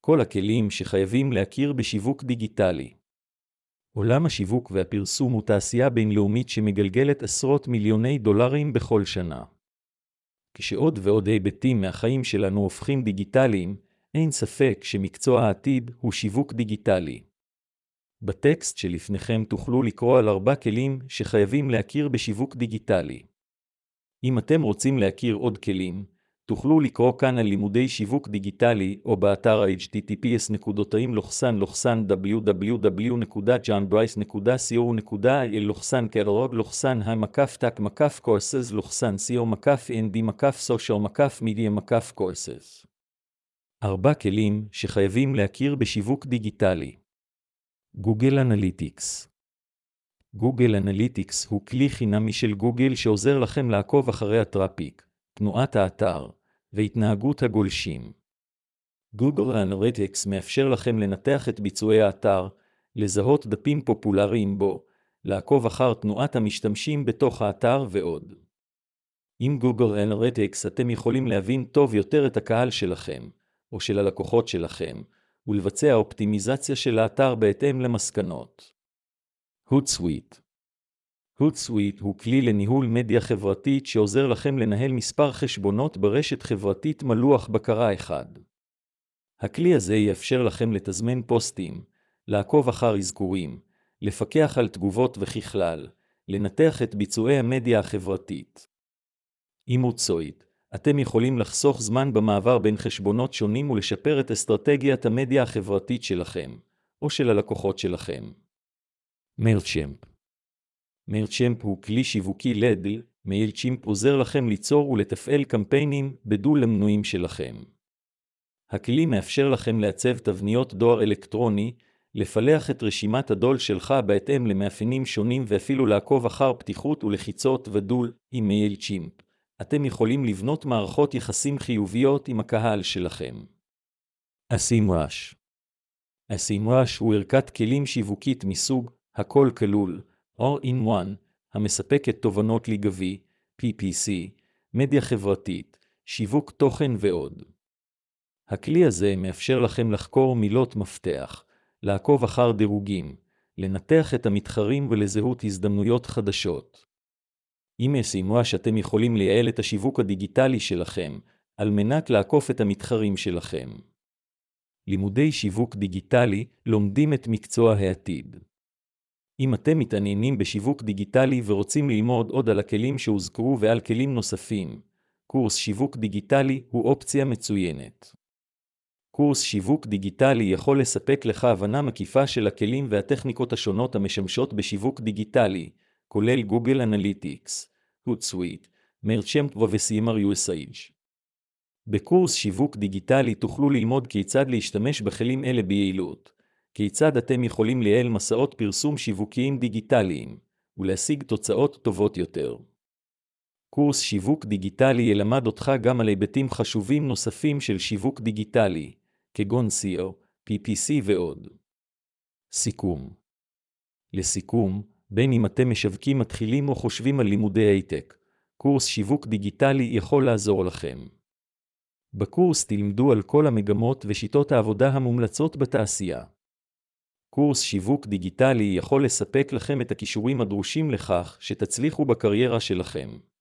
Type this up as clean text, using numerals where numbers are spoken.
כל הכלים שחייבים להכיר בשיווק דיגיטלי. עולם השיווק והפרסום הוא תעשייה בינלאומית שמגלגלת עשרות מיליוני דולרים בכל שנה. כשעוד ועוד היבטים מהחיים שלנו הופכים דיגיטליים, אין ספק שמקצוע העתיד הוא שיווק דיגיטלי. בטקסט שלפניכם תוכלו לקרוא על 4 כלים שחייבים להכיר בשיווק דיגיטלי. אם אתם רוצים להכיר עוד כלים, תוכלו לקרוא כאן על לימודי שיווק דיגיטלי או באתר https://www.johnbryce.co.il/carrog/ha-nd-social-media-courses. 4 כלים שחייבים להכיר בשיווק דיגיטלי. גוגל אנליטיקס. גוגל אנליטיקס הוא כלי חינמי של גוגל שעוזר לכם לעקוב אחרי הטראפיק, תנועת האתר והתנהגות הגולשים. גוגל אנליטיקס מאפשר לכם לנתח את ביצועי האתר, לזהות דפים פופולריים בו, לעקוב אחר תנועת המשתמשים בתוך האתר ועוד. עם גוגל אנליטיקס אתם יכולים להבין טוב יותר את הקהל שלכם, או של הלקוחות שלכם, ולבצע אופטימיזציה של האתר בהתאם למסקנות. הוטסוויט. הוטסוויט הוא כלי לניהול מדיה חברתית שעוזר לכם לנהל מספר חשבונות ברשת חברתית מלוח בקרה אחד. הכלי הזה יאפשר לכם לתזמן פוסטים, לעקוב אחר אזכורים, לפקח על תגובות וככלל, לנתח את ביצועי המדיה החברתית. עם הוטסוויט, אתם יכולים לחסוך זמן במעבר בין חשבונות שונים ולשפר את אסטרטגיית המדיה החברתית שלכם, או של הלקוחות שלכם. מיילצ'מפ. מיילצ'מפ הוא כלי שיווקי לדל, מיילצ'מפ עוזר לכם ליצור ולתפעל קמפיינים בדול למנויים שלכם. הכלי מאפשר לכם לעצב תבניות דואר אלקטרוני, לפלח את רשימת הדול שלך בהתאם למאפיינים שונים ואפילו לעקוב אחר פתיחות ולחיצות ודול עם מיילצ'מפ. אתם יכולים לבנות מערכות יחסים חיוביות עם הקהל שלכם. אסימרש. אסימרש הוא ערכת כלים שיווקית מסוג הכל כלול, All-in-One, המספקת תובנות לגבי, PPC, מדיה חברתית, שיווק תוכן ועוד. הכלי הזה מאפשר לכם לחקור מילות מפתח, לעקוב אחר דירוגים, לנתח את המתחרים ולזהות הזדמנויות חדשות. עם אסימרש אתם יכולים לייעל את השיווק הדיגיטלי שלכם, על מנת לעקוף את המתחרים שלכם. לימודי שיווק דיגיטלי לומדים את מקצוע העתיד. אם אתם מתעניינים בשיווק דיגיטלי ורוצים ללמוד עוד על הכלים שהוזכרו ועל כלים נוספים, קורס שיווק דיגיטלי הוא אופציה מצוינת. קורס שיווק דיגיטלי יכול לספק לך הבנה מקיפה של הכלים והטכניקות השונות המשמשות בשיווק דיגיטלי, כולל גוגל אנליטיקס, הוטסוויט, מיילצ'מפ ו-Semrush. בקורס שיווק דיגיטלי תוכלו ללמוד כיצד להשתמש בכלים אלה ביעילות, כיצד אתם יכולים לייעל מסעות פרסום שיווקיים דיגיטליים, ולהשיג תוצאות טובות יותר. קורס שיווק דיגיטלי ילמד אותך גם על היבטים חשובים נוספים של שיווק דיגיטלי, כגון SEO, PPC ועוד. סיכום. לסיכום, בין אם אתם משווקים מתחילים או חושבים על לימודי הייטק, קורס שיווק דיגיטלי יכול לעזור לכם. בקורס תלמדו על כל המגמות ושיטות העבודה המומלצות בתעשייה. קורס שיווק דיגיטלי יכול לספק לכם את הכישורים הדרושים לכך שתצליחו בקריירה שלכם.